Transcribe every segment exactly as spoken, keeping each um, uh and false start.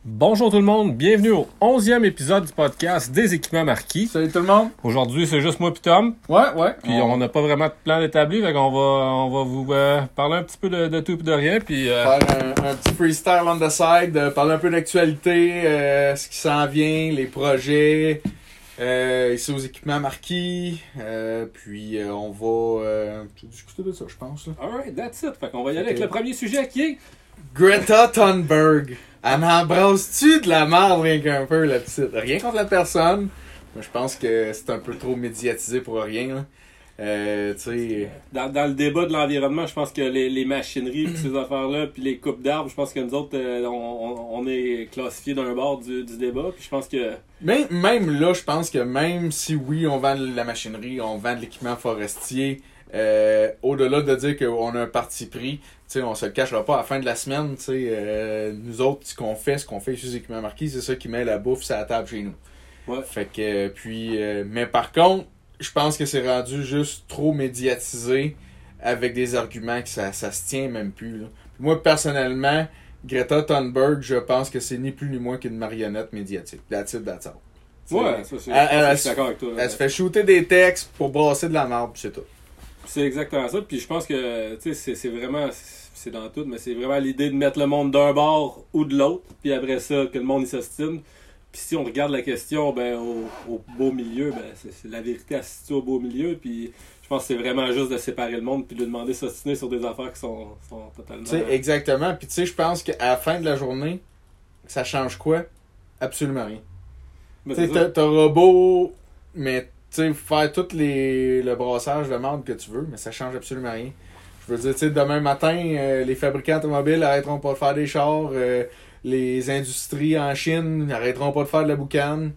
Bonjour tout le monde, bienvenue au onzième épisode du podcast des équipements marquis. Salut tout le monde. Aujourd'hui, c'est juste moi et Tom. Ouais, ouais. Puis on n'a pas vraiment de plan établi, fait qu'on va, on va vous euh, parler un petit peu de, de tout et de rien. Puis, euh... faire un, un petit freestyle on the side, euh, parler un peu d'actualité, euh, ce qui s'en vient, les projets, euh, ici aux équipements marquis. Euh, puis euh, on va euh, discuter de ça, je pense. Là. Alright, that's it. Fait qu'on va y aller avec le premier sujet qui est... Greta Thunberg. Elle embrasse-tu de la merde rien qu'un peu, la petite? Rien contre la personne. Mais je pense que c'est un peu trop médiatisé pour rien. Là. Euh, tu sais... Dans, dans le débat de l'environnement, je pense que les, les machineries pis ces affaires-là, puis les coupes d'arbres, je pense que nous autres, euh, on, on est classifiés d'un bord du, du débat. Puis je pense que... Même, même là, je pense que même si oui, on vend de la machinerie, on vend de l'équipement forestier, euh, au-delà de dire qu'on a un parti pris, tu sais, on se le cachera pas à la fin de la semaine, tu sais, euh, nous autres, ce qu'on fait, ce qu'on fait sur les équipements marquis, c'est ça qui met la bouffe sur la table chez nous. Ouais. Fait que, puis, euh, mais par contre, je pense que c'est rendu juste trop médiatisé avec des arguments que ça, ça se tient même plus, là. Moi, personnellement, Greta Thunberg, je pense que c'est ni plus ni moins qu'une marionnette médiatique. That's it, that's all. Ouais, ça, c'est, elle, elle, elle, je suis d'accord avec toi. Elle, elle se fait shooter des textes pour brasser de la merde, puis c'est tout. C'est exactement ça. Puis je pense que tu sais, c'est, c'est vraiment, c'est dans tout, mais c'est vraiment l'idée de mettre le monde d'un bord ou de l'autre, puis après ça, que le monde il s'ostine. Puis si on regarde la question ben, au, au beau milieu, ben, c'est, c'est la vérité à se situer au beau milieu. Puis je pense que c'est vraiment juste de séparer le monde puis de demander de s'ostiner sur des affaires qui sont, sont totalement... Tu sais, exactement. Puis tu sais, je pense qu'à la fin de la journée, ça change quoi? Absolument rien. Tu sais, t'as, t'as robot, mais tu sais, faire tout les, le brassage de merde que tu veux, mais ça change absolument rien. Je veux dire, tu sais, demain matin, euh, les fabricants automobiles arrêteront pas de faire des chars, euh, les industries en Chine n'arrêteront pas de faire de la boucane.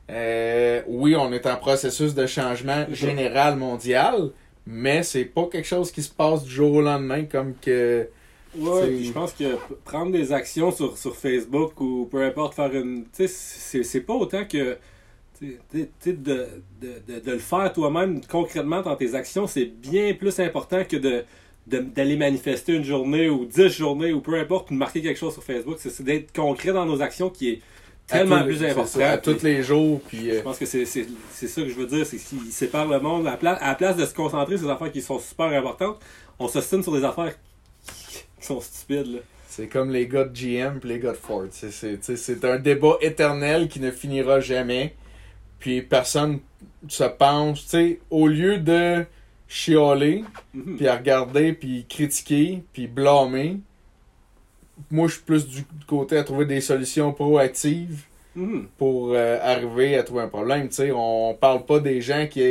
Euh, oui, on est en processus de changement général mondial, mais c'est pas quelque chose qui se passe du jour au lendemain comme que... Ouais, puis je pense que prendre des actions sur, sur Facebook ou peu importe, faire une... Tu sais, c'est, c'est pas autant que... Tu sais, de, de, de, de le faire toi-même concrètement dans tes actions, c'est bien plus important que de, de d'aller manifester une journée ou dix journées ou peu importe, ou de marquer quelque chose sur Facebook. C'est, c'est d'être concret dans nos actions qui est tellement tous, plus important. Ça, à tous les jours. Puis, euh... Je pense que c'est, c'est, c'est ça que je veux dire, c'est qu'ils séparent le monde. À la, place, à la place de se concentrer sur des affaires qui sont super importantes, on s'ostine sur des affaires qui, qui sont stupides. Là. C'est comme les gars de G M et les gars de Ford. C'est, c'est, c'est un débat éternel qui ne finira jamais. Puis personne se pense, tu sais, au lieu de chialer, mm-hmm. puis à regarder, puis critiquer, puis blâmer, moi je suis plus du côté à trouver des solutions proactives mm-hmm. pour euh, arriver à trouver un problème. Tu sais, on parle pas des gens qui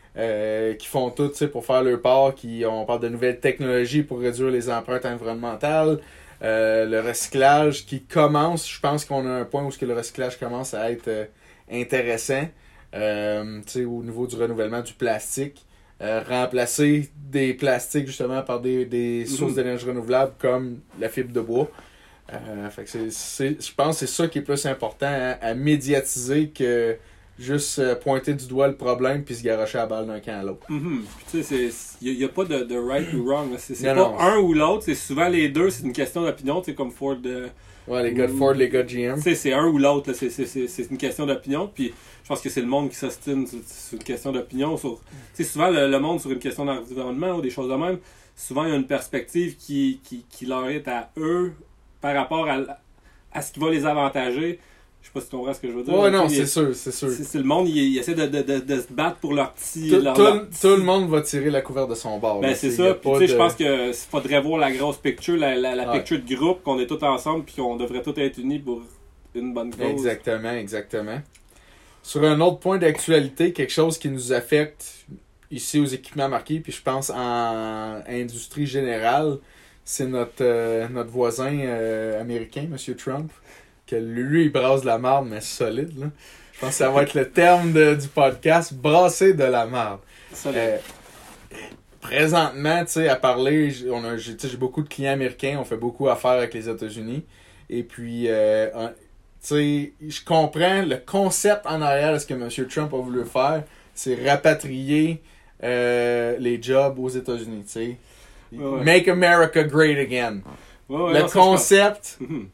euh, qui font tout, tu sais, pour faire leur part, qui on parle de nouvelles technologies pour réduire les empreintes environnementales, euh, le recyclage qui commence. Je pense qu'on a un point où ce que le recyclage commence à être euh, intéressant, euh, tu sais, au niveau du renouvellement du plastique, euh, remplacer des plastiques justement par des, des mm-hmm. sources d'énergie renouvelable comme la fibre de bois. Euh, fait que c'est, c'est, je pense que c'est ça qui est plus important à, à médiatiser que juste euh, pointer du doigt le problème puis se garrocher la balle d'un camp à l'autre. Mm-hmm. Tu sais, il n'y a, a pas de, de right ou wrong. C'est, c'est non, pas non. un ou l'autre, c'est souvent les deux, c'est une question d'opinion, tu sais, comme Ford... Euh, Ouais, les gars de Ford, les gars de G M. C'est, c'est un ou l'autre, là. C'est, c'est, c'est, c'est une question d'opinion. Puis je pense que c'est le monde qui s'ostine sur, sur une question d'opinion. Sur, souvent, le, le monde sur une question d'environnement ou des choses de même, souvent, il y a une perspective qui, qui, qui leur est à eux par rapport à, à ce qui va les avantager. Je sais pas si tu comprends ce que je veux dire. Ouais, non, c'est sûr, c'est sûr. C'est, c'est le monde, il, il essaie de, de, de, de se battre pour leur petit... Tout, leur, tout, leur petit... tout le monde va tirer la couverte de son bord. Ben, là, c'est c'est, ça. Puis, tu sais, de... je pense que faudrait voir la grosse picture, la, la, la ouais. picture de groupe, qu'on est tous ensemble, puis qu'on devrait tous être unis pour une bonne cause. Exactement, exactement. Sur un autre point d'actualité, quelque chose qui nous affecte ici aux équipements marquis, puis je pense en industrie générale, c'est notre, euh, notre voisin euh, américain, M. Trump, que lui, il brasse de la marde, mais solide, là. Je pense que ça va être le terme de, du podcast, brasser de la marde. Euh, présentement, tu sais, à parler, on a, j'ai, j'ai beaucoup de clients américains, on fait beaucoup affaire avec les États-Unis. Et puis, euh, tu sais, je comprends le concept en arrière de ce que M. Trump a voulu faire, c'est rapatrier euh, les jobs aux États-Unis, tu sais. Ouais, ouais. Make America great again. Ouais, ouais, le non, concept,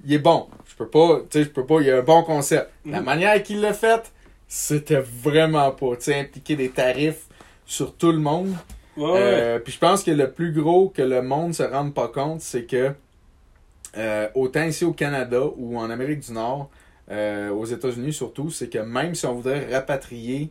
il est bon. Je peux pas, tu sais, je peux pas, il y a un bon concept. Mm-hmm. La manière qu'il l'a fait, c'était vraiment pas, tu sais, impliquer des tarifs sur tout le monde. Ouais, ouais. Euh, puis je pense que le plus gros que le monde se rende pas compte, c'est que euh, autant ici au Canada ou en Amérique du Nord, euh, aux États-Unis surtout, c'est que même si on voudrait rapatrier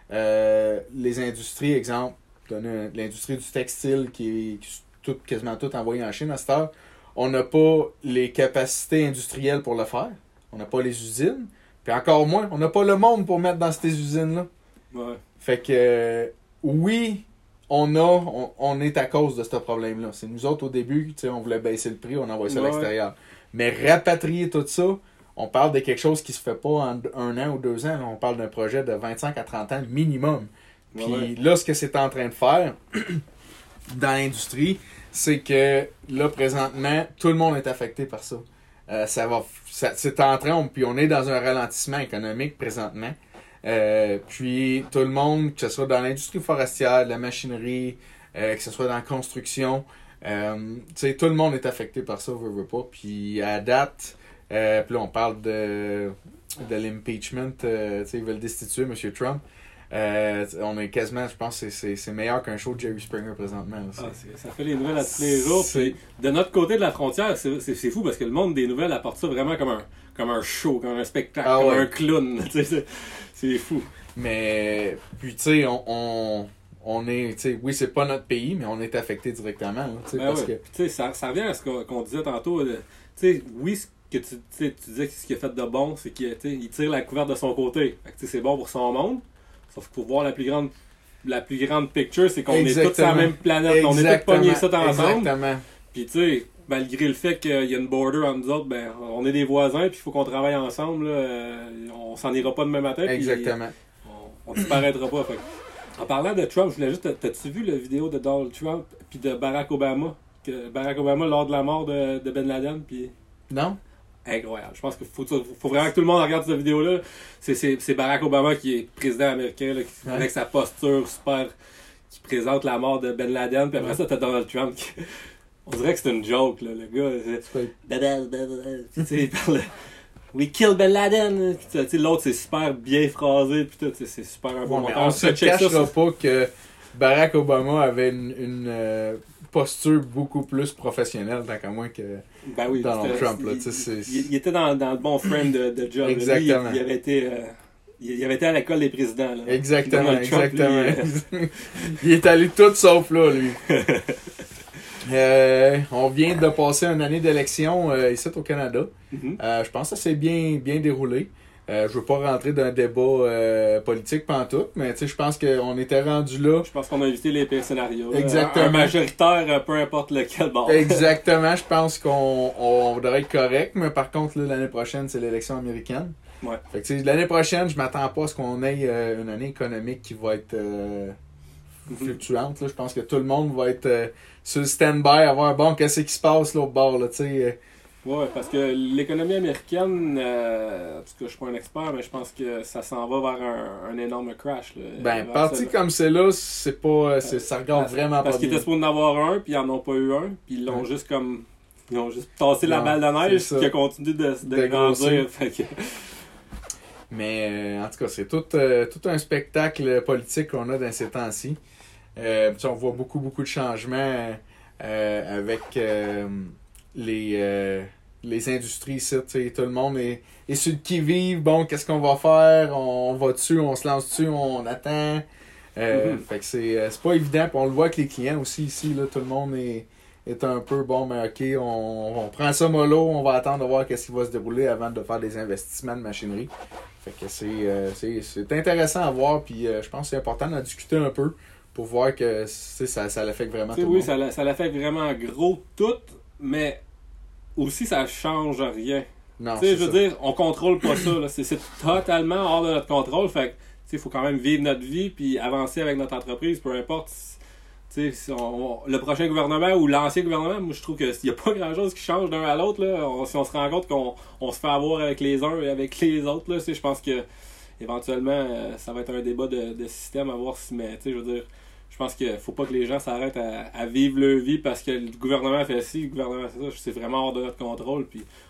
euh, les industries, exemple, donner un- l'industrie du textile qui est, qui est tout, quasiment tout envoyé en Chine à cette heure, on n'a pas les capacités industrielles pour le faire. On n'a pas les usines. Puis encore moins, on n'a pas le monde pour mettre dans ces usines-là. Ouais. Fait que, euh, oui, on a, on, on est à cause de ce problème-là. C'est nous autres, au début, tu sais, on voulait baisser le prix, on envoie ça à Ouais. l'extérieur. Mais rapatrier tout ça, on parle de quelque chose qui se fait pas en un an ou deux ans. Là. On parle d'un projet de vingt-cinq à trente ans minimum. Puis Ouais, ouais. là, ce que c'est en train de faire dans l'industrie, c'est que là, présentement, tout le monde est affecté par ça. Euh, ça va, ça, c'est en train, on- puis on est dans un ralentissement économique présentement. Euh, puis tout le monde, que ce soit dans l'industrie forestière, la machinerie, euh, que ce soit dans la construction, euh, tu sais, tout le monde est affecté par ça, veut, veut pas. Puis à date, euh, puis là on parle de, de l'impeachment, euh, tu sais, ils veulent destituer M. Trump. Euh, on est quasiment, je pense que c'est, c'est, c'est meilleur qu'un show de Jerry Springer présentement. Là, Ah, c'est- ça fait les nouvelles à tous les jours. C'est- Puis de notre côté de la frontière, c'est, c'est, c'est fou parce que le monde des nouvelles apporte ça vraiment comme un, comme un show, comme un spectacle, Ah comme ouais. un clown. Tu sais, c'est, c'est fou. Mais, puis tu sais, on, on, on est, tu sais, oui, c'est pas notre pays, mais on est affecté directement. Là, tu sais, Ben parce ouais. que, Puis, tu sais, ça, ça revient à ce qu'on, qu'on disait tantôt. de- Tu sais, oui, ce que tu, tu sais, tu disais que ce qu'il a fait de bon, c'est qu'il tu sais, il tire la couverte de son côté. Fait que, tu sais, c'est bon pour son monde. Sauf qu'il faut voir la plus grande, la plus grande picture, c'est qu'on est tous sur la Exactement. même planète. On est tous Exactement. pognés ça ensemble. Exactement. Puis tu sais, malgré le fait qu'il y a une border entre nous autres, ben, on est des voisins, puis il faut qu'on travaille ensemble. Là, euh, on s'en ira pas demain matin. puis Exactement. On, on disparaîtra pas. Fait. que, En parlant de Trump, je voulais juste. T'as-tu vu la vidéo de Donald Trump puis de Barack Obama? Que Barack Obama lors de la mort de, de Ben Laden, puis Non? incroyable. Je pense qu'il faut, faut vraiment que tout le monde regarde cette vidéo-là. C'est, c'est, c'est Barack Obama qui est président américain, là, qui, Ouais. avec sa posture super, qui présente la mort de Ben Laden, puis après Ouais. ça, t'as Donald Trump qui. On dirait que c'est une joke, là, le gars. c'est- Tu peux- Ben, ben, ben, ben, tu sais, il parle. We kill Ben Laden. Tu sais, l'autre, c'est super bien phrasé, puis tout, tu sais, c'est super un bon Bon, mais montage. on se Check ça, cachera ça. pas que Barack Obama avait une, une euh, posture beaucoup plus professionnelle, tant qu'à moins que. Ben oui, Donald c'était- Trump, là, il, tu sais, c'est- il- il était dans, dans le bon frame de, de job. là. Lui, Exactement. il, il avait été, euh, il, il avait été à l'école des présidents. Là. Exactement, Donald Trump, lui, exactement. euh, Il est allé tout sauf là, lui. Euh, on vient de passer une année d'élection euh, ici au Canada. mhm. Euh, je pense que ça s'est bien, bien déroulé. Euh, je veux pas rentrer dans un débat euh, politique pantoute, mais tu sais, je pense qu'on était rendu là. Je pense qu'on a évité les pires scénarios. là. Exactement. Un, un majoritaire, euh, peu importe lequel bord. Exactement, je pense qu'on on devrait être correct, mais par contre, là, l'année prochaine, c'est l'élection américaine. Ouais. Fait que, tu sais, l'année prochaine, je m'attends pas à ce qu'on ait euh, une année économique qui va être euh, Mhm. fluctuante. Là. Je pense que tout le monde va être euh, sur le stand-by, à voir bon, qu'est-ce qui se passe l'autre bord. Là, tu sais, euh, Ouais, parce que l'économie américaine, euh, en tout cas, je suis pas un expert, mais je pense que ça s'en va vers un, un énorme crash. Là, ben, vers parti ça, là. comme c'est là, c'est pas, euh, c'est, ça regarde Parce- vraiment Parce pas qu'ils bien. étaient supposés en avoir un, puis ils en ont pas eu un, puis ils l'ont Ouais. juste comme. Ils ont juste tassé la Non, balle de neige, c'est ça. qui a continué de, de, De grandir. grossir. Fait que, Mais euh, en tout cas, c'est tout, euh, tout un spectacle politique qu'on a dans ces temps-ci. Euh, puis on voit beaucoup, beaucoup de changements euh, avec euh, les, euh, les industries ici. Tu sais, tout le monde est, est sur le qui-vive. Bon, qu'est-ce qu'on va faire? On va dessus, on se lance dessus, on attend. Euh, Mhm. Fait que c'est, euh, c'est pas évident. Puis on le voit avec les clients aussi ici. Là, tout le monde est, est un peu bon, mais ok, on, on prend ça mollo, on va attendre de voir qu'est-ce qui va se dérouler avant de faire des investissements de machinerie. Fait que c'est, euh, c'est, c'est intéressant à voir, puis euh, je pense que c'est important d'en discuter un peu pour voir que c'est, ça, ça l'affecte vraiment tu tout sais, le oui, monde. ça, l'a- ça l'affecte vraiment gros tout, mais aussi ça change rien. Non, Tu sais, c'est je veux ça. dire, on contrôle pas ça. Là. C'est, c'est totalement hors de notre contrôle. Fait que, tu sais, il faut quand même vivre notre vie puis avancer avec notre entreprise, peu importe. Tu sais, si on- on- le prochain gouvernement ou l'ancien gouvernement, moi je trouve qu'il n'y a pas grand chose qui change d'un à l'autre. Là. On- si on se rend compte qu'on on se fait avoir avec les uns et avec les autres, là, tu sais, je pense que éventuellement euh, ça va être un débat de, de système à voir si. Mais tu sais, je veux dire, je pense qu'il faut pas que les gens s'arrêtent à, à vivre leur vie parce que le gouvernement fait ci, le gouvernement fait ça. C'est vraiment hors de notre contrôle. Puis,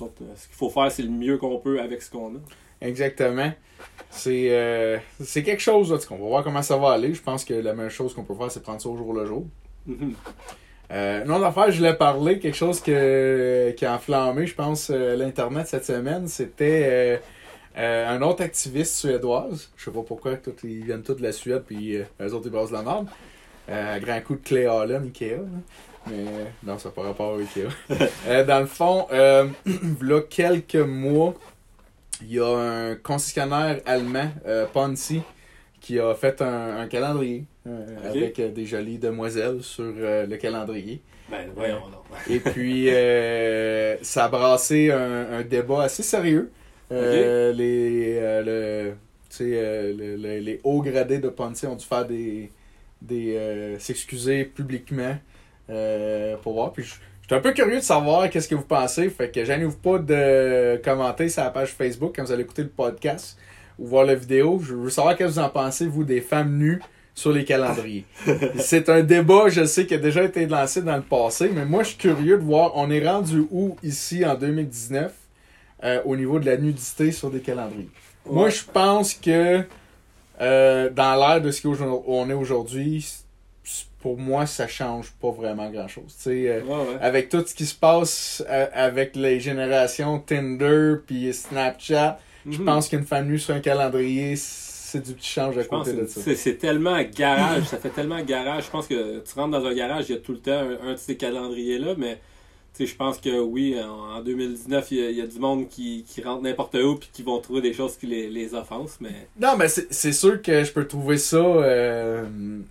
sorte, ce qu'il faut faire, c'est le mieux qu'on peut avec ce qu'on a. Exactement. C'est, euh, c'est quelque chose, là, on va voir comment ça va aller. Je pense que la meilleure chose qu'on peut faire, c'est prendre ça au jour le jour. Mm-hmm. Euh, une autre affaire, je voulais parler, quelque chose que, qui a enflammé, je pense, euh, l'Internet cette semaine, c'était euh, euh, un autre activiste suédoise. Je sais pas pourquoi, tout, ils viennent tous de la Suède, puis euh, eux autres, ils brassent la merde. Euh, grand coup de Clay Allen, Ikea. Là. Mais non, ça n'a pas rapport à Ikea. euh, dans le fond, euh, là, quelques mois, il y a un concessionnaire allemand, euh, Ponzi, qui a fait un, un calendrier euh, okay. avec euh, des jolies demoiselles sur euh, le calendrier. Ben, voyons donc. Et puis, euh, ça a brassé un, un débat assez sérieux. Euh, okay. Les, euh, le, euh, le, le, les hauts gradés de Ponzi ont dû faire des... des euh, s'excuser publiquement euh, pour voir. Puis, je suis un peu curieux de savoir qu'est-ce que vous pensez. Fait que gênez-vous pas de commenter sur la page Facebook quand vous allez écouter le podcast ou voir la vidéo. Je veux savoir qu'est-ce que vous en pensez, vous, des femmes nues sur les calendriers. C'est un débat, je sais, qui a déjà été lancé dans le passé, mais moi, je suis curieux de voir, on est rendu où, ici, en deux mille dix-neuf, euh, au niveau de la nudité sur des calendriers. Ouais. Moi, je pense que euh, dans l'ère de ce qu'on est aujourd'hui, pour moi, ça change pas vraiment grand-chose. Euh, ouais, ouais. Avec tout ce qui se passe euh, avec les générations Tinder puis Snapchat, mm-hmm. je pense qu'une femme nue sur un calendrier, c'est du petit change à je côté de ça. C'est, c'est tellement garage, ça fait tellement garage. Je pense que tu rentres dans un garage, il y a tout le temps un, un de ces calendriers-là, mais je pense que oui, en, en deux mille dix-neuf, il y, a, il y a du monde qui, qui rentre n'importe où et qui vont trouver des choses qui les, les offensent. Mais... Non, mais c'est, c'est sûr que je peux trouver ça... Euh...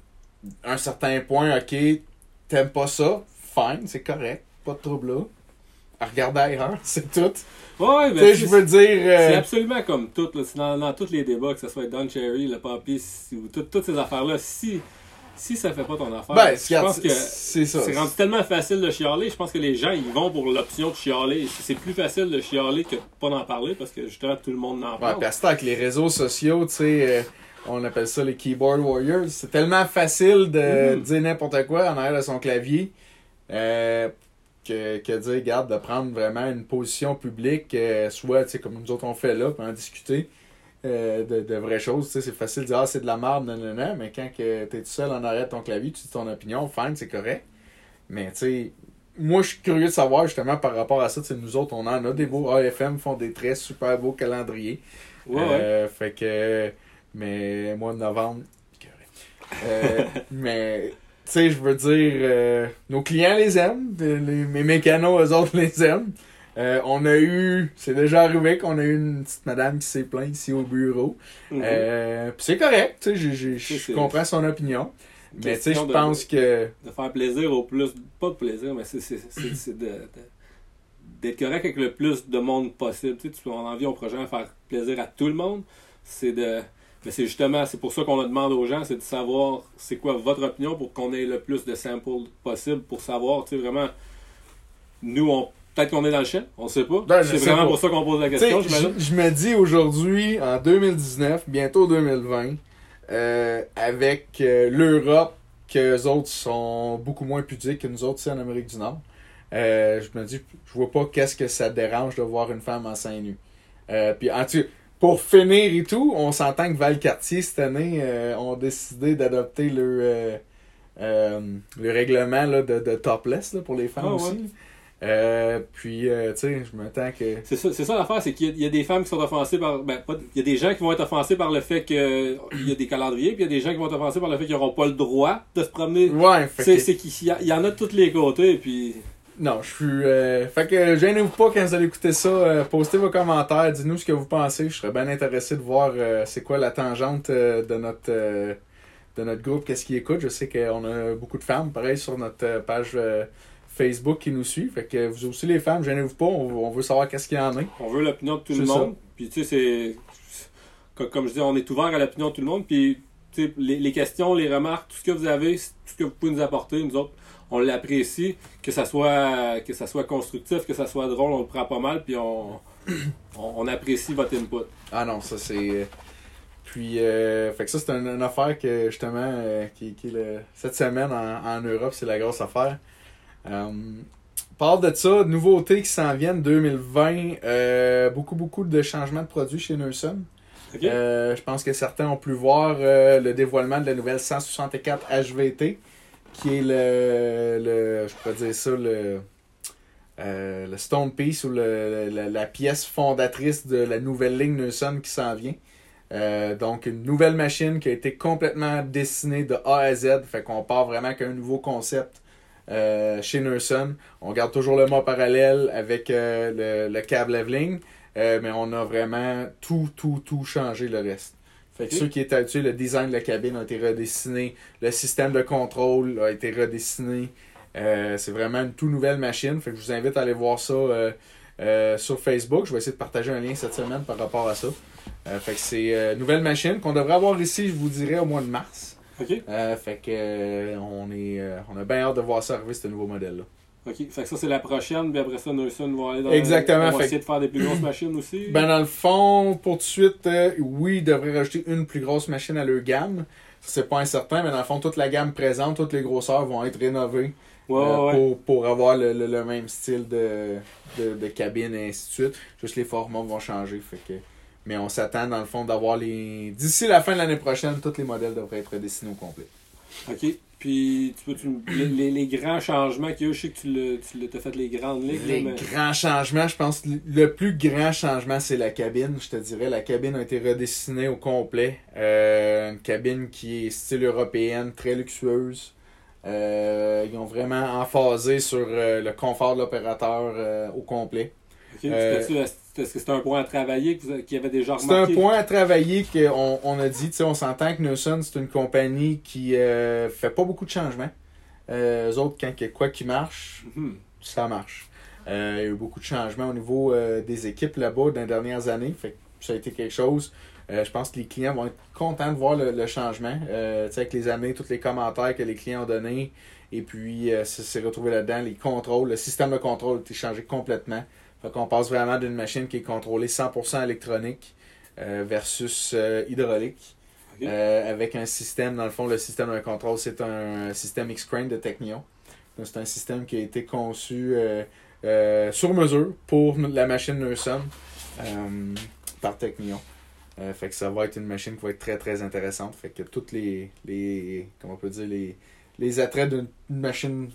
un certain point, ok, t'aimes pas ça, fine, c'est correct, pas de trouble là. À regarder ailleurs, c'est tout. Ouais, mais je veux dire. Euh... C'est absolument comme tout, là. C'est dans, dans tous les débats, que ce soit Don Cherry, le Papi, ou tout, toutes ces affaires-là, si, si ça fait pas ton affaire, ben, je pense que c'est, ça. c'est rendu tellement facile de chialer. Je pense que les gens, ils vont pour l'option de chialer. C'est plus facile de chialer que de pas d'en parler parce que justement, tout le monde en parle. Ouais, puis avec les réseaux sociaux, tu sais. Euh... On appelle ça les keyboard warriors. C'est tellement facile de mm-hmm. dire n'importe quoi en arrière de son clavier euh, que, que dire, regarde, de prendre vraiment une position publique, euh, soit comme nous autres on fait là, pour en discuter euh, de, de vraies choses. C'est facile de dire ah, c'est de la merde, non, non, non, mais quand tu es tout seul en arrière de ton clavier, tu dis ton opinion, fine, c'est correct. Mais tu sais, moi je suis curieux de savoir justement par rapport à ça, nous autres on en a des beaux A F M, font des très super beaux calendriers. Ouais, euh, ouais. Fait que. Mais mois de novembre, euh, mais tu sais, je veux dire, euh, nos clients les aiment, les, mes mécanos, eux autres les aiment. Euh, on a eu, c'est déjà arrivé qu'on a eu une petite madame qui s'est plainte ici au bureau. Mm-hmm. Euh, Puis c'est correct, tu sais, je comprends son opinion. Mais tu sais, je pense de, que... De faire plaisir au plus, pas de plaisir, mais c'est, c'est, c'est, c'est de, de, d'être correct avec le plus de monde possible. Tu sais, tu, on a envie au projet de faire plaisir à tout le monde. C'est de... Mais c'est justement, c'est pour ça qu'on le demande aux gens, c'est de savoir c'est quoi votre opinion pour qu'on ait le plus de samples possible pour savoir, tu sais, vraiment, nous, on peut-être qu'on est dans le champ, on sait pas. Ben, c'est vraiment pas. Pour ça qu'on pose la question, j'imagine. Je, je me dis aujourd'hui, en deux mille dix-neuf, bientôt deux mille vingt, euh, avec euh, l'Europe, qu'eux autres sont beaucoup moins pudiques que nous autres ici en Amérique du Nord, euh, je me dis, je vois pas qu'est-ce que ça dérange de voir une femme en seins nus. Euh, puis en tout Pour finir et tout, on s'entend que Valcartier, cette année, euh, ont décidé d'adopter le, euh, euh, le règlement là, de, de topless là, pour les femmes ah, aussi. Ouais. Euh, puis, euh, tu sais, je m'attends que... C'est ça, c'est ça l'affaire, c'est qu'il y a, il y a des femmes qui sont offensées par... Ben, pas, il y a des gens qui vont être offensés par le fait qu'il y a des calendriers, puis il y a des gens qui vont être offensés par le fait qu'ils n'auront pas le droit de se promener. Ouais, fait c'est, que... c'est qu'il y, a, il y en a de tous les côtés, puis... Non, je suis... Euh... Fait que gênez-vous pas quand vous allez écouter ça. Euh, postez vos commentaires, dites-nous ce que vous pensez. Je serais bien intéressé de voir euh, c'est quoi la tangente euh, de notre euh, de notre groupe, qu'est-ce qu'ils écoutent. Je sais qu'on a beaucoup de femmes, pareil, sur notre page euh, Facebook qui nous suit. Fait que vous aussi les femmes, gênez-vous pas, on, on veut savoir qu'est-ce qu'il y en a. On veut l'opinion de tout c'est le monde. Puis tu sais, c'est... Comme je dis, on est ouvert à l'opinion de tout le monde. Puis tu sais, les, les questions, les remarques, tout ce que vous avez, tout ce que vous pouvez nous apporter, nous autres, on l'apprécie, que ça soit que ça soit constructif, que ça soit drôle, on le prend pas mal, puis on, on, on apprécie votre input. Ah non, ça c'est... Puis, euh, fait que ça c'est une, une affaire que justement, euh, qui, qui est le... cette semaine en, en Europe, c'est la grosse affaire. Euh, parle de ça, nouveautés qui s'en viennent deux mille vingt, euh, beaucoup, beaucoup de changements de produits chez Neuson. Okay. Euh, je pense que certains ont pu voir euh, le dévoilement de la nouvelle cent soixante-quatre H V T, qui est le, le je pourrais dire ça, le, euh, le stone piece ou le, la, la pièce fondatrice de la nouvelle ligne Neuson qui s'en vient. Euh, donc une nouvelle machine qui a été complètement dessinée de A à Z, fait qu'on part vraiment avec un nouveau concept euh, chez Neuson. On garde toujours le mât parallèle avec euh, le, le cab leveling. Euh, mais on a vraiment tout, tout, tout changé le reste. Fait que okay. Ceux qui étaient habitués, le design de la cabine a été redessiné, le système de contrôle a été redessiné. Euh, c'est vraiment une toute nouvelle machine. Fait que je vous invite à aller voir ça euh, euh, sur Facebook. Je vais essayer de partager un lien cette semaine par rapport à ça. Euh, fait que c'est une euh, nouvelle machine qu'on devrait avoir ici, je vous dirais, au mois de mars. Okay. Euh, fait que euh, on est euh, on a bien hâte de voir ça arriver, ce nouveau modèle-là. OK. Fait que ça, c'est la prochaine, puis après ça, Neuson va aller dans Exactement. On va fait... essayer de faire des plus grosses machines aussi. Ben, dans le fond, pour tout de suite, euh, oui, ils devraient rajouter une plus grosse machine à leur gamme. C'est pas incertain, mais dans le fond, toute la gamme présente, toutes les grosseurs vont être rénovées ouais, euh, ouais. Pour, pour avoir le, le, le même style de, de, de cabine et ainsi de suite. Juste les formats vont changer. Fait que... Mais on s'attend, dans le fond, d'avoir les... D'ici la fin de l'année prochaine, tous les modèles devraient être dessinés au complet. OK. Puis, tu peux, tu, les, les grands changements qu'il y a, je sais que tu l'as fait les grandes lignes. Les là, mais... grands changements, je pense que le plus grand changement, c'est la cabine. Je te dirais, la cabine a été redessinée au complet. Euh, une cabine qui est style européenne, très luxueuse. Euh, ils ont vraiment emphasé sur euh, le confort de l'opérateur euh, au complet. OK. Euh, Est-ce que c'était un point à travailler qu'il y avait déjà remarqué? C'est un point à travailler qu'on on a dit. On s'entend que Neuson, c'est une compagnie qui euh, fait pas beaucoup de changements. Euh, eux autres, quand il y a quoi qui marche, mm-hmm. ça marche. Euh, il y a eu beaucoup de changements au niveau euh, des équipes là-bas dans les dernières années. Fait que ça a été quelque chose. Euh, je pense que les clients vont être contents de voir le, le changement. Euh, avec les années, tous les commentaires que les clients ont donnés. Et puis, euh, ça s'est retrouvé là-dedans. Les contrôles, le système de contrôle a été changé complètement. Fait qu'on passe vraiment d'une machine qui est contrôlée cent pour cent électronique euh, versus euh, hydraulique. Okay. Euh, avec un système, dans le fond, le système de contrôle, c'est un système X-Crane de Technion. Donc, c'est un système qui a été conçu euh, euh, sur mesure pour la machine Neuson euh, par Technion. Euh, fait que ça va être une machine qui va être très très intéressante. Fait que toutes les, les comment on peut dire, les, les attraits d'une machine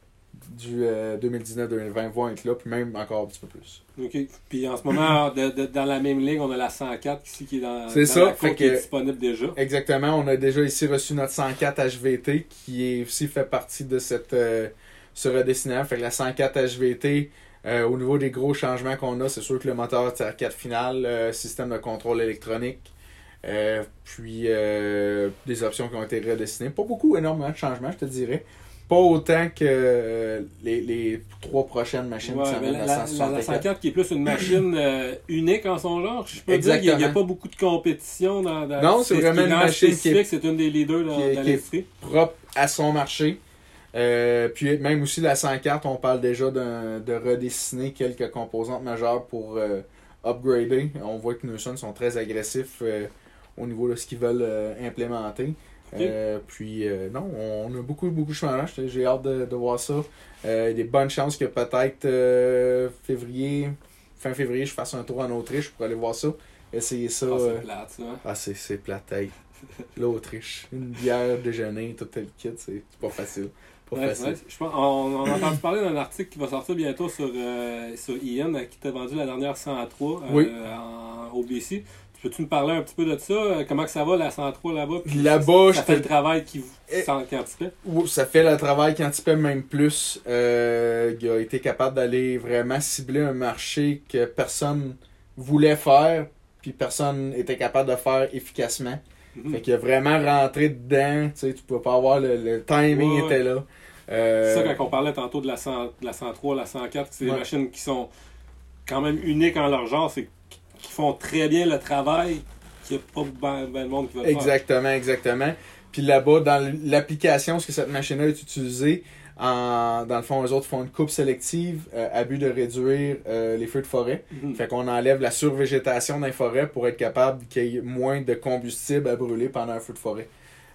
du euh, deux mille dix-neuf deux mille vingt vont être là, puis même encore un petit peu plus. OK. Puis en ce moment, de, de, dans la même ligne, on a la cent quatre ici qui est dans, c'est dans ça, la côte qui est disponible déjà. Exactement. On a déjà ici reçu notre cent quatre H V T qui est aussi fait partie de cette euh, ce redessinage. Fait que la cent quatre H V T, euh, au niveau des gros changements qu'on a, c'est sûr que le moteur tiers quatre final, euh, système de contrôle électronique, euh, puis euh, des options qui ont été redessinées. Pas beaucoup, énormément de changements, je te dirais. Pas autant que euh, les, les trois prochaines machines ouais, qui s'en viennent à la, cent soixante-quatre. La, la cent quatre qui est plus une machine euh, unique en son genre. Je peux dire qu'il n'y a, a pas beaucoup de compétition dans, dans non, c'est vraiment une machine qui est, c'est une des leaders dans, qui est, dans qui est propre à son marché. Euh, puis même aussi la cent quatre, on parle déjà de, de redessiner quelques composantes majeures pour euh, upgrader. On voit que Neuson sont très agressifs euh, au niveau de ce qu'ils veulent euh, implémenter. Okay. Euh, puis euh, non, on a beaucoup, beaucoup de changements. J'ai hâte de, de voir ça. Euh, il y a des bonnes chances que peut-être euh, février, fin février, je fasse un tour en Autriche pour aller voir ça. Essayer ça. Ah, c'est euh... plate, ça. Ah, c'est, c'est plate. Hey. L'Autriche. Une bière, déjeuner, tout le kit, c'est pas facile. Pas ouais, facile. Ouais. Je pense, on, on a entendu parler d'un article qui va sortir bientôt sur, euh, sur Ian, qui t'a vendu la dernière cent trois euh, oui. en O B C. Peux-tu me parler un petit peu de ça? Comment que ça va, la cent trois là-bas? Puis là-bas, ça, ça fait le travail qui qu'Antipet? Ça fait le travail qu'Antipet, même plus. Euh, il a été capable d'aller vraiment cibler un marché que personne voulait faire, puis personne était capable de faire efficacement. Mm-hmm. Fait qu'il a vraiment rentré dedans. Tu sais, tu pouvais pas avoir le, le timing ouais, était là. Euh... C'est ça, quand on parlait tantôt de la, cent, de la cent trois, la cent quatre, c'est ouais. des machines qui sont quand même uniques en leur genre. C'est qui font très bien le travail, qu'il n'y a pas ben, ben de monde qui va le faire. Exactement, exactement. Puis là-bas, dans l'application, ce que cette machine-là est utilisée, en, dans le fond, eux autres font une coupe sélective euh, à but de réduire euh, les feux de forêt. Mm-hmm. Fait qu'on enlève la survégétation dans les forêts pour être capable qu'il y ait moins de combustible à brûler pendant un feu de forêt.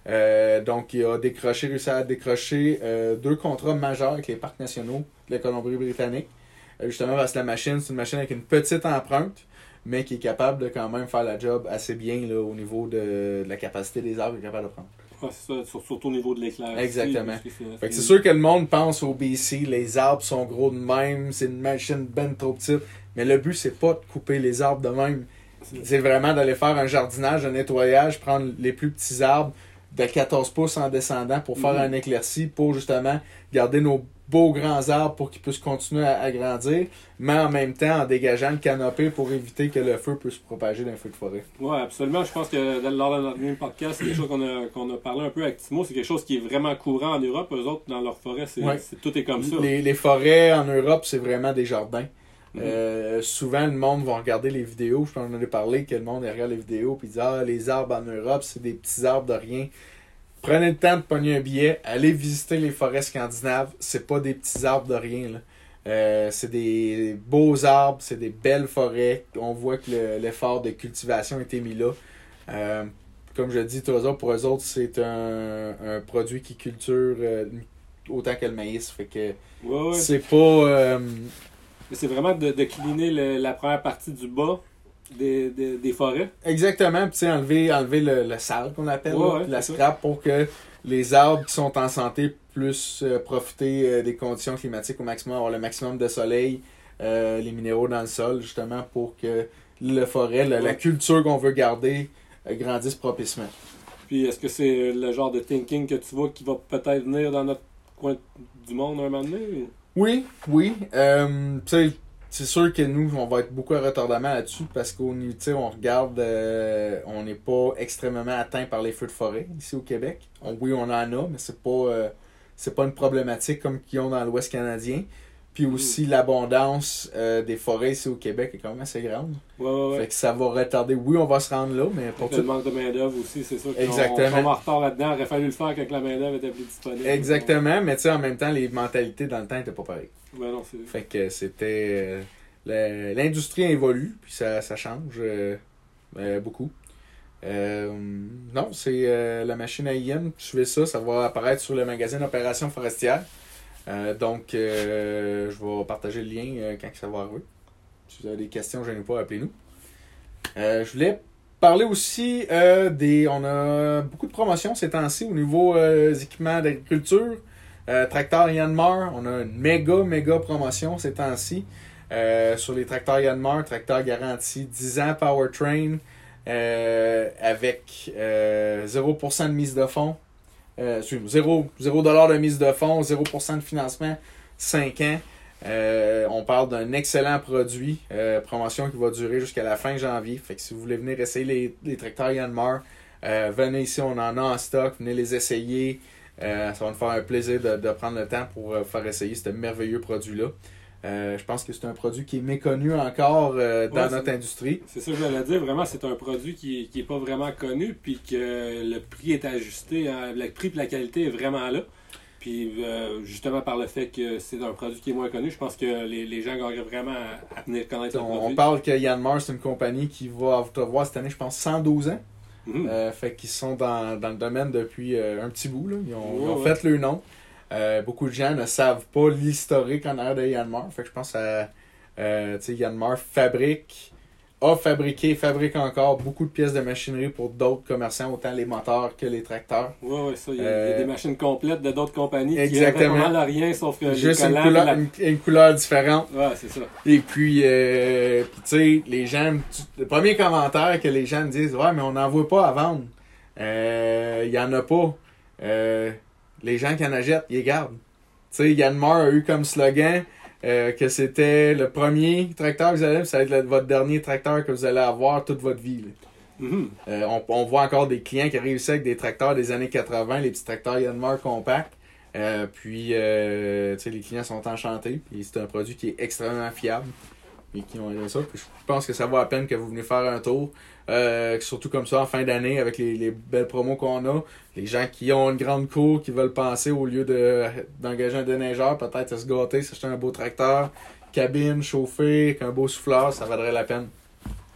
Euh, donc, il a décroché, réussi à décrocher euh, deux contrats majeurs avec les parcs nationaux de la Colombie-Britannique. Euh, justement, parce que la machine, c'est une machine avec une petite empreinte, mais qui est capable de quand même faire la job assez bien là, au niveau de, de la capacité des arbres qu'il est capable de prendre. Ouais, c'est ça, surtout au niveau de l'éclair. Exactement. Aussi, c'est, fait que c'est sûr que le monde pense au B C, les arbres sont gros de même, c'est une machine ben trop petite, mais le but, c'est pas de couper les arbres de même. C'est, c'est vraiment d'aller faire un jardinage, un nettoyage, prendre les plus petits arbres de quatorze pouces en descendant pour faire mm-hmm. un éclairci, pour justement garder nos beaux grands arbres pour qu'ils puissent continuer à, à grandir, mais en même temps en dégageant le canopé pour éviter que le feu puisse se propager d'un feu de forêt. Oui, absolument. Je pense que lors de notre même podcast, c'est quelque chose qu'on a, qu'on a parlé un peu avec Timo, c'est quelque chose qui est vraiment courant en Europe. Eux autres, dans leur forêt, c'est, ouais. c'est, tout est comme ça. Les, les forêts en Europe, c'est vraiment des jardins. Mm-hmm. Euh, souvent, le monde va regarder les vidéos. Je t'en ai parlé que le monde regarde les vidéos et dit « Ah, les arbres en Europe, c'est des petits arbres de rien. » Prenez le temps de pogner un billet, allez visiter les forêts scandinaves. C'est pas des petits arbres de rien. Là. Euh, c'est des beaux arbres, c'est des belles forêts. On voit que le, l'effort de cultivation a été mis là. Euh, comme je dis, pour eux autres, c'est un, un produit qui culture euh, autant que le maïs. Fait que ouais, ouais. c'est pas... Euh... C'est vraiment de, de cleaner le, la première partie du bas. Des, des, des forêts. Exactement, puis tu sais, enlever, enlever le, le sale qu'on appelle, ouais, là, ouais, la scrap, ça. Pour que les arbres qui sont en santé puissent euh, profiter euh, des conditions climatiques au maximum, avoir le maximum de soleil, euh, les minéraux dans le sol, justement, pour que le forêt, le, ouais. la culture qu'on veut garder, euh, grandisse propicement. Puis est-ce que c'est le genre de thinking que tu vois qui va peut-être venir dans notre coin du monde un moment donné? Oui, oui. Euh, tu sais, c'est sûr que nous, on va être beaucoup à retardement là-dessus parce qu'on on regarde, euh, on n'est pas extrêmement atteint par les feux de forêt ici au Québec. On, oui, on en a, mais c'est pas, euh, c'est pas une problématique comme qu'ils ont dans l'Ouest canadien. Puis aussi, mmh. l'abondance euh, des forêts ici au Québec est quand même assez grande. Ouais, ouais, ouais. Fait que ça va retarder. Oui, on va se rendre là, mais pour tout... le manque de main-d'œuvre aussi, c'est sûr. Exactement. On, on va en retard là-dedans. Il aurait fallu le faire quand la main-d'œuvre était plus disponible. Exactement, mais tu sais, en même temps, les mentalités dans le temps n'étaient pas pareilles. Ouais, non, c'est... Fait que c'était... Euh, l'industrie évolue, puis ça, ça change euh, euh, beaucoup. Euh, non, c'est euh, la machine à I M. Je fais ça, ça va apparaître sur le magazine Opération Forestière. Euh, donc, euh, je vais partager le lien euh, quand ça va arriver. Si vous avez des questions, je n'ai pas, appelez-nous. Euh, je voulais parler aussi euh, des... On a beaucoup de promotions ces temps-ci au niveau euh, des équipements d'agriculture. Euh, tracteur Yanmar, on a une méga, méga promotion ces temps-ci. Euh, sur les tracteurs Yanmar, tracteur garanti dix ans powertrain euh, avec euh, zéro pour cent de mise de fonds. Euh, zéro dollars de mise de fonds, zéro pour cent de financement, cinq ans. Euh, on parle d'un excellent produit, euh, promotion qui va durer jusqu'à la fin janvier. Fait que si vous voulez venir essayer les, les tracteurs Yanmar, euh, venez ici, on en a en stock, venez les essayer. Euh, ça va nous faire un plaisir de, de prendre le temps pour euh, faire essayer ce merveilleux produit-là. Euh, je pense que c'est un produit qui est méconnu encore euh, dans ouais, notre industrie. C'est ça que j'allais dire. Vraiment, c'est un produit qui n'est pas vraiment connu, puis que le prix est ajusté. Hein, le prix et la qualité est vraiment là. Puis euh, justement, par le fait que c'est un produit qui est moins connu, je pense que les, les gens gagneraient vraiment à, à venir connaître le produit. On parle que Yanmar, c'est une compagnie qui va avoir cette année, je pense, cent douze ans. Mm-hmm. Euh, fait qu'ils sont dans, dans le domaine depuis euh, un petit bout. Là. Ils ont, ouais, ils ont ouais. fait le nom. Euh, beaucoup de gens ne savent pas l'historique en arrière de Yanmar. Fait que je pense à euh, tu sais, Yanmar fabrique, a fabriqué, fabrique encore beaucoup de pièces de machinerie pour d'autres commerçants, autant les moteurs que les tracteurs. Oui, oui, ça. Il y, euh, y a des machines complètes de d'autres compagnies exactement. qui avaient pas rien, sauf que juste une couleur, la... une, une couleur différente. Ouais, c'est ça. Et puis, euh, puis tu sais, les gens, le premier commentaire que les gens me disent, ouais, mais on n'en voit pas à vendre. Il euh, y en a pas. Euh, Les gens qui en achètent, ils les gardent. Tu sais, Yanmar a eu comme slogan euh, que c'était le premier tracteur que vous allez, ça va être le, votre dernier tracteur que vous allez avoir toute votre vie. Mm-hmm. Euh, on, on voit encore des clients qui réussissent avec des tracteurs des années quatre-vingts, les petits tracteurs Yanmar compacts. Euh, puis, euh, tu sais, les clients sont enchantés. Puis c'est un produit qui est extrêmement fiable. Et qui ont aimé ça. Puis je pense que ça vaut la peine que vous venez faire un tour. Euh, surtout comme ça en fin d'année avec les, les belles promos qu'on a. Les gens qui ont une grande cour, qui veulent penser au lieu de, d'engager un déneigeur, peut-être à se gâter, s'acheter un beau tracteur, cabine chauffée, avec un beau souffleur, ça vaudrait la peine.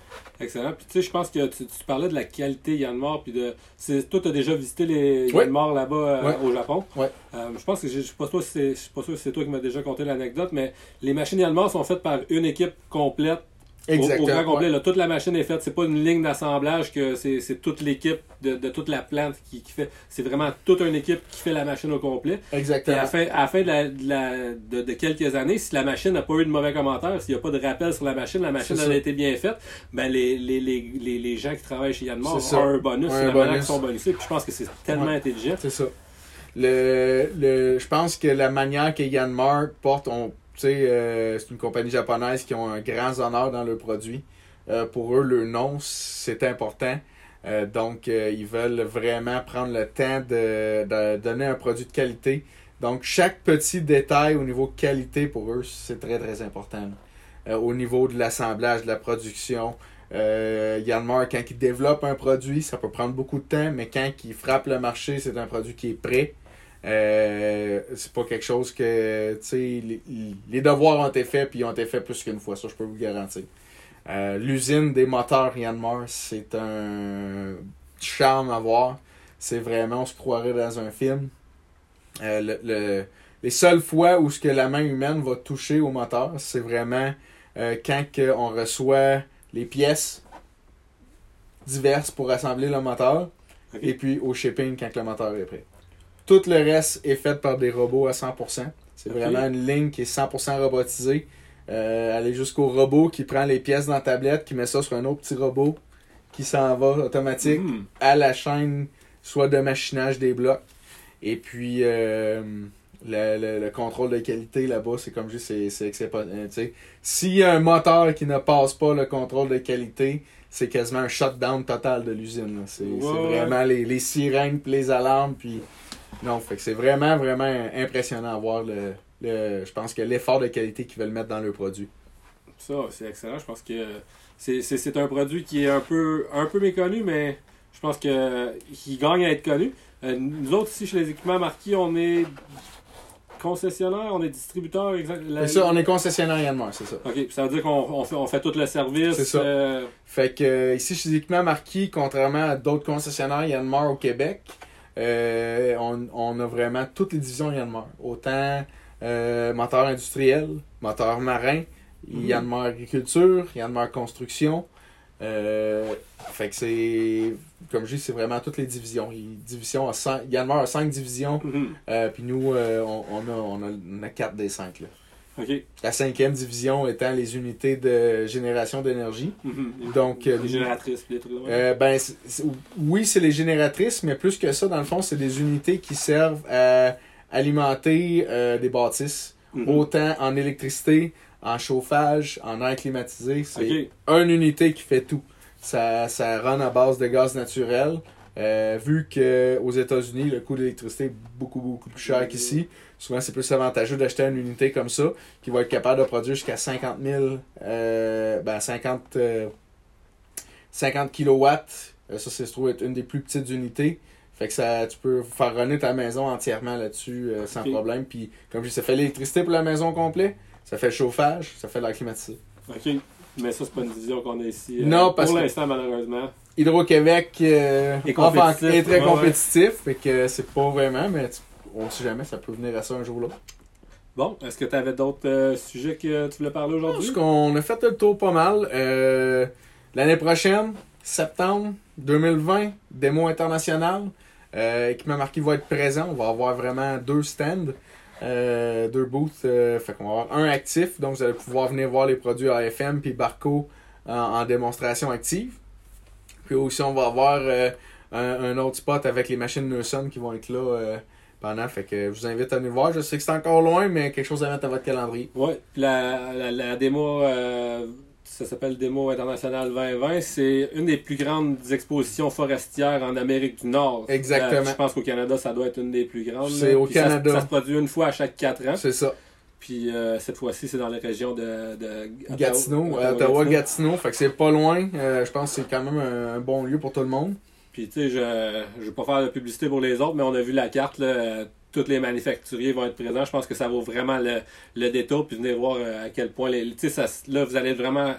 Excellent. Puis tu sais, je pense que tu, tu parlais de la qualité Yanmar, puis de. C'est, toi, tu as déjà visité les Oui. Yanmar là-bas euh, Ouais. au Japon. Ouais. Euh, je pense que je ne suis pas sûr si c'est, je suis pas sûr si c'est toi qui m'as déjà conté l'anecdote, mais les machines Yanmar sont faites par une équipe complète. Au, au Exactement. grand complet, Ouais. là, toute la machine est faite. C'est pas une ligne d'assemblage que c'est, c'est toute l'équipe de, de toute la plante qui, qui fait. C'est vraiment toute une équipe qui fait la machine au complet. Puis à Exactement. la fin, à la fin de, la, de, la- de- de quelques années, si la machine n'a pas eu de mauvais commentaires, s'il n'y a pas de rappel sur la machine, la machine C'est elle a ça. été bien faite, ben les, les, les, les, les gens qui travaillent chez Yanmar C'est ont ça. un bonus. Un C'est la manière bonus. qu'ils sont bonusés. Puis je pense que c'est tellement Ouais. intelligent. C'est ça. Le, le, je pense que la manière que Yanmar porte, on, tu sais, euh, c'est une compagnie japonaise qui ont un grand honneur dans leurs produits. Euh, pour eux, le nom, c'est important. Euh, donc, euh, ils veulent vraiment prendre le temps de, de donner un produit de qualité. Donc, chaque petit détail au niveau qualité, pour eux, c'est très, très important. Euh, au niveau de l'assemblage, de la production, euh, Yanmar, quand il développe un produit, ça peut prendre beaucoup de temps, mais quand il frappe le marché, c'est un produit qui est prêt. Euh, c'est pas quelque chose que, tu sais, les, les devoirs ont été faits, puis ils ont été faits plus qu'une fois, ça je peux vous garantir. Euh, l'usine des moteurs Yanmar, c'est un charme à voir. C'est vraiment, on se croirait dans un film. Euh, le, le, les seules fois où ce que la main humaine va toucher au moteur, c'est vraiment euh, quand que on reçoit les pièces diverses pour assembler le moteur, Ok. et puis au shipping quand le moteur est prêt. Tout le reste est fait par des robots à cent pour cent. C'est Ok. vraiment une ligne qui est cent pour cent robotisée. Euh, aller jusqu'au robot qui prend les pièces dans la tablette, qui met ça sur un autre petit robot qui s'en va automatique Mhm. à la chaîne, soit de machinage des blocs. Et puis, euh, le, le, le contrôle de qualité là-bas, c'est comme je dis, c'est, c'est, c'est pas, euh, tu sais, s'il y a un moteur qui ne passe pas le contrôle de qualité, c'est quasiment un shutdown total de l'usine. là. C'est, Ouais, c'est ouais. vraiment les, les sirènes puis les alarmes. Puis... Non, fait que c'est vraiment, vraiment impressionnant à voir le, le, je pense que l'effort de qualité qu'ils veulent mettre dans le produit. Ça, c'est excellent. Je pense que c'est, c'est, c'est un produit qui est un peu, un peu méconnu, mais je pense que qu'il gagne à être connu. Euh, nous autres, ici, chez les équipements marqués, on est concessionnaire, on est distributeur. Exact, la- C'est ça, on est concessionnaire Yanmar, c'est ça. OK, puis ça veut dire qu'on on fait, on fait tout le service. C'est ça. euh, Fait que euh, ici, chez les équipements marquis, contrairement à d'autres concessionnaires Yanmar au Québec, euh, on, on a vraiment toutes les divisions Yanmar. Autant euh, moteur industriel, moteur marin, Mhm. Yanmar agriculture, Yanmar construction. Euh, fait que c'est, comme je dis, c'est vraiment toutes les divisions. Il- Division a cinq, Yanmar a cinq divisions, mhm. euh, puis nous, euh, on, on, a, on, a, on a quatre des cinq. Là. OK. La cinquième division étant les unités de génération d'énergie. Mhm. Donc, euh, les génératrices, puis les trucs là. Euh, ben, c'est- c'est- oui, c'est les génératrices, mais plus que ça, dans le fond, c'est des unités qui servent à alimenter euh, des bâtisses, Mhm. autant en électricité, en chauffage, en air climatisé. C'est OK. une unité qui fait tout. Ça, ça run à base de gaz naturel. Euh, vu qu'aux États-Unis, le coût de l'électricité est beaucoup, beaucoup plus cher qu'ici, souvent c'est plus avantageux d'acheter une unité comme ça, qui va être capable de produire jusqu'à cinquante mille, euh, ben cinquante, euh, cinquante kilowatts. Euh, ça, c'est se trouve être une des plus petites unités. Fait que ça, tu peux faire runner ta maison entièrement là-dessus euh, sans Ok. problème. Puis, comme je dis, ça fait l'électricité pour la maison au complet, ça fait le chauffage, ça fait l'air climatisé. OK. Mais ça, c'est pas une vision qu'on a ici. euh, Non, parce pour que- l'instant, malheureusement. Hydro-Québec euh, Et offre en- compétitif. est très Ouais, compétitif, fait que c'est pas vraiment, mais tu- on sait jamais, ça peut venir à ça un jour ou l'autre. Bon, est-ce que tu avais d'autres euh, sujets que tu voulais parler Je aujourd'hui? pense qu'on a fait le tour pas mal. Euh, l'année prochaine, septembre deux mille vingt, démo internationale. Euh, Équipement Marquis va être présent. On va avoir vraiment deux stands, euh, deux booths. Euh, fait qu'on va avoir un actif, donc vous allez pouvoir venir voir les produits A F M puis Barco en, en démonstration active. Puis aussi, on va avoir euh, un, un autre spot avec les machines Neuson qui vont être là euh, pendant. Fait que je vous invite à venir voir. Je sais que c'est encore loin, mais quelque chose à mettre à votre calendrier. Ouais, puis la, la, la démo, euh, ça s'appelle Démo internationale vingt vingt, c'est une des plus grandes expositions forestières en Amérique du Nord. Exactement. Euh, je pense qu'au Canada, ça doit être une des plus grandes. C'est là. au Puis ça se- Canada. Ça, se produit une fois à chaque quatre ans. C'est ça. Puis euh, cette fois-ci, c'est dans la région de, de Gatineau, Ottawa- Ottawa-Gatineau. Fait que c'est pas loin. Euh, je pense que c'est quand même un, un bon lieu pour tout le monde. Puis tu sais, je je vais pas faire de publicité pour les autres, mais on a vu la carte, là, euh, tous les manufacturiers vont être présents. Je pense que ça vaut vraiment le, le détour, puis venez voir euh, à quel point les. Tu sais, ça- là, vous allez vraiment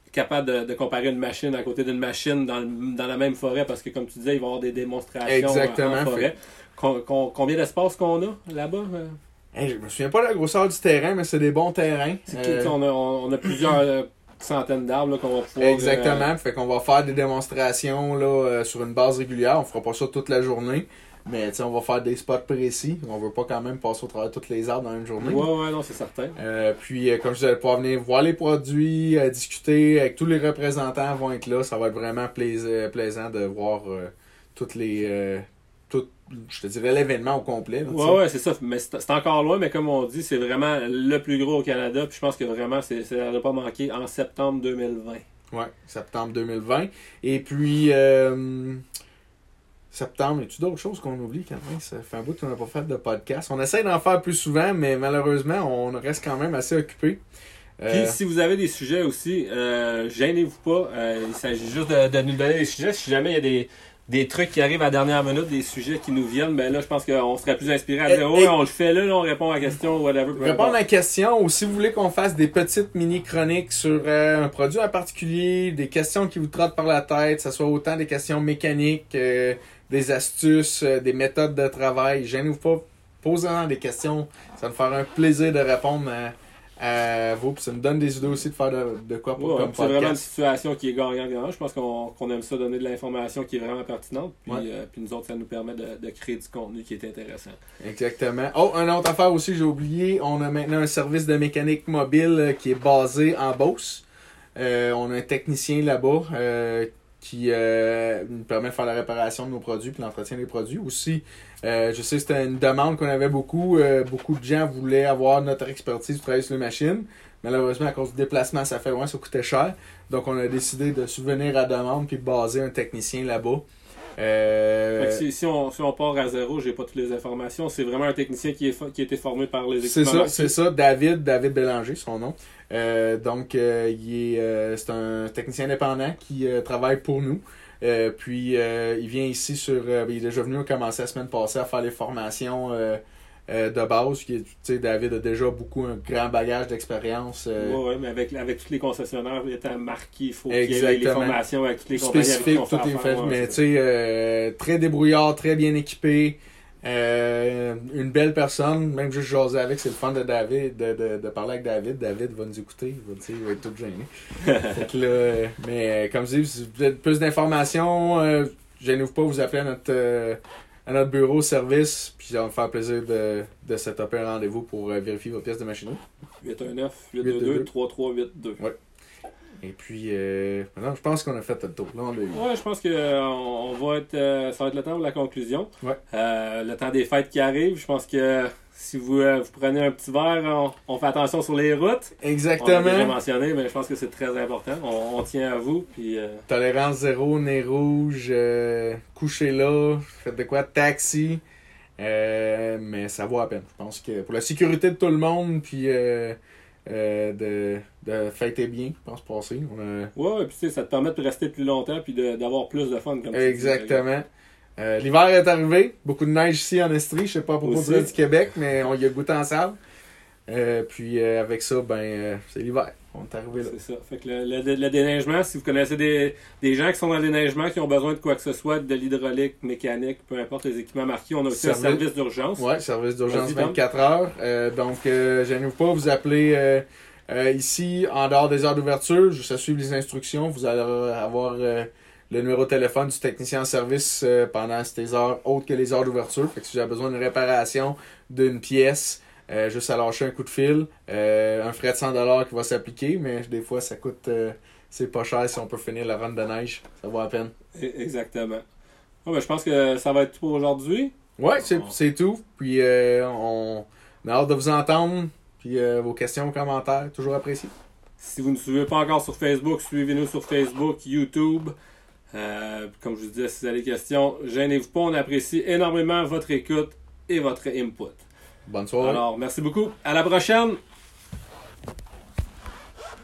capable de, de comparer une machine à côté d'une machine dans, le- dans la même forêt, parce que comme tu disais, il va y avoir des démonstrations Exactement, en forêt. Com- com- combien d'espace qu'on a là-bas? euh? Hey, je me souviens pas de la grosseur du terrain, mais c'est des bons terrains. C'est Euh, qui- on, a, on, on a plusieurs euh, centaines d'arbres là, qu'on va pouvoir... Exactement. euh, Fait qu'on va faire des démonstrations là, euh, sur une base régulière. On fera pas ça toute la journée. Mais on va faire des spots précis. On veut pas quand même passer au travers de toutes les arbres dans une journée. ouais, ouais, non, c'est certain. Euh, puis, euh, comme je disais, pouvoir venir voir les produits, euh, discuter avec tous les représentants vont être là. Ça va être vraiment plais- euh, plaisant de voir euh, toutes les... euh, tout, je te dirais l'événement au complet. Là, tu sais. Ouais, ouais, c'est ça. Mais c'est c'est encore loin, mais comme on dit, c'est vraiment le plus gros au Canada. Puis je pense que vraiment, c'est, ça n'aurait pas manqué en septembre deux mille vingt. Ouais, septembre deux mille vingt. Et puis, euh, septembre, y a-tu d'autres choses qu'on oublie quand même? Ça fait un bout qu'on n'a pas fait de podcast. On essaie d'en faire plus souvent, mais malheureusement, on reste quand même assez occupé. Euh, Puis si vous avez des sujets aussi, euh, gênez-vous pas. Euh, il s'agit juste de, de nous donner des sujets. Si jamais il y a des, des trucs qui arrivent à la dernière minute, des sujets qui nous viennent, ben là, je pense qu'on serait plus inspiré à Et- dire « et- Ouais, on le fait là, là, on répond à la question, whatever. » peu Répondre importe. à la question, ou si vous voulez qu'on fasse des petites mini-chroniques sur euh, un produit en particulier, des questions qui vous trottent par la tête, que ce soit autant des questions mécaniques, euh, des astuces, euh, des méthodes de travail, gênez-vous pas, posez-en des questions. Ça va nous faire un plaisir de répondre à, à vous. Puis ça nous donne des idées aussi de faire de, de quoi pour Ouais, comme c'est vraiment une podcast. situation qui est gagnant-gagnant. Je pense qu'on qu'on aime ça, donner de l'information qui est vraiment pertinente. Puis, Ouais. euh, puis nous autres, ça nous permet de, de créer du contenu qui est intéressant. Exactement. Oh, une autre affaire aussi, j'ai oublié. On a maintenant un service de mécanique mobile euh, qui est basé en Beauce. Euh, on a un technicien là-bas euh, qui euh, nous permet de faire la réparation de nos produits puis l'entretien des produits. Aussi, euh, je sais que c'était une demande qu'on avait beaucoup. Euh, beaucoup de gens voulaient avoir notre expertise pour travailler sur les machines. Malheureusement, à cause du déplacement, ça fait loin, ça coûtait cher. Donc, on a décidé de subvenir à la demande puis de baser un technicien là-bas. Euh, Fait que si, si, on, si on part à zéro, j'ai pas toutes les informations. C'est vraiment un technicien qui, est fo- qui a été formé par les C'est équipements. ça, c'est ça, David, David Bélanger, son nom. Euh, donc, euh, il est, euh, c'est un technicien indépendant qui euh, travaille pour nous. Euh, puis, euh, il vient ici sur... euh, il est déjà venu commencer la semaine passée à faire les formations euh, euh, de base. Qui est- Tu sais, David a déjà beaucoup, un grand bagage d'expérience. euh, Ouais, ouais, mais avec, avec tous les concessionnaires étant marqués, il faut qu'il y ait les Exactement. formations avec toutes les compagnies avec qui spécifique, on tout fait est affaire, fait. ouais, Mais c'est tu ça. sais, euh, très débrouillard, très bien équipé. Euh, une belle personne, même juste jaser avec, c'est le fun de David, de, de, de parler avec David. David va nous écouter, il va, tu sais, il va être tout gêné. Fait que là, euh, mais euh, comme je dis, si vous avez plus d'informations, euh, gênez-vous pas, vous appelez à notre, euh, à notre bureau service, puis ça va me faire plaisir de, de setuper un rendez-vous pour euh, vérifier vos pièces de machinerie. huit un neuf, huit deux deux, trois trois huit deux. Et puis, euh, maintenant, je pense qu'on a fait le tour. Là, on l'a eu. Ouais, je pense que euh, on, on va être, euh, ça va être le temps de la conclusion. Ouais. Euh, le temps des fêtes qui arrive. Je pense que si vous, euh, vous prenez un petit verre, on, on fait attention sur les routes. On l'a déjà Exactement. mentionné, mais je pense que c'est très important. On, on tient à vous. Puis, euh, Tolérance zéro, nez rouge, euh, couchez là, faites de quoi, taxi. Euh, mais ça vaut la peine. Je pense que pour la sécurité de tout le monde, puis euh, euh, de, de fêter bien, je pense passer. On a... ouais, puis tu sais, ça te permet de rester plus longtemps puis de- d'avoir plus de fun. Comme tu dis. Exactement. Euh, L'hiver est arrivé. Beaucoup de neige ici en Estrie. Je sais pas à propos Aussi. du du Québec, mais on y a goûté ensemble. Euh, puis euh, avec ça, ben euh, c'est l'hiver. On est arrivé là. C'est ça. Fait que le, le- le déneigement, si vous connaissez des, des gens qui sont dans le déneigement, qui ont besoin de quoi que ce soit, de l'hydraulique, mécanique, peu importe les équipements marqués, on a aussi Service- un service d'urgence. Ouais, service d'urgence Vas-y, Tom. vingt-quatre heures. Euh, donc, euh, gênez-vous pas, vous appelez euh, euh, ici, en dehors des heures d'ouverture, juste à suivre les instructions. Vous allez avoir euh, le numéro de téléphone du technicien en service euh, pendant ces heures autres que les heures d'ouverture. Fait que si vous avez besoin d'une réparation d'une pièce, euh, juste à lâcher un coup de fil. Euh, un frais de cent dollars qui va s'appliquer, mais des fois, ça coûte... euh, c'est pas cher si on peut finir la run de neige. Ça vaut la peine. E- Exactement. Bon, ben, je pense que ça va être tout pour aujourd'hui. Ouais, c'est, c'est tout. Puis euh, on, on a hâte de vous entendre. Puis euh, vos questions, commentaires, toujours appréciés. Si vous ne nous suivez pas encore sur Facebook, suivez-nous sur Facebook, YouTube. Euh, comme je vous disais, si vous avez des questions, gênez-vous pas. On apprécie énormément votre écoute et votre input. Bonne soirée. Alors, merci beaucoup. À la prochaine!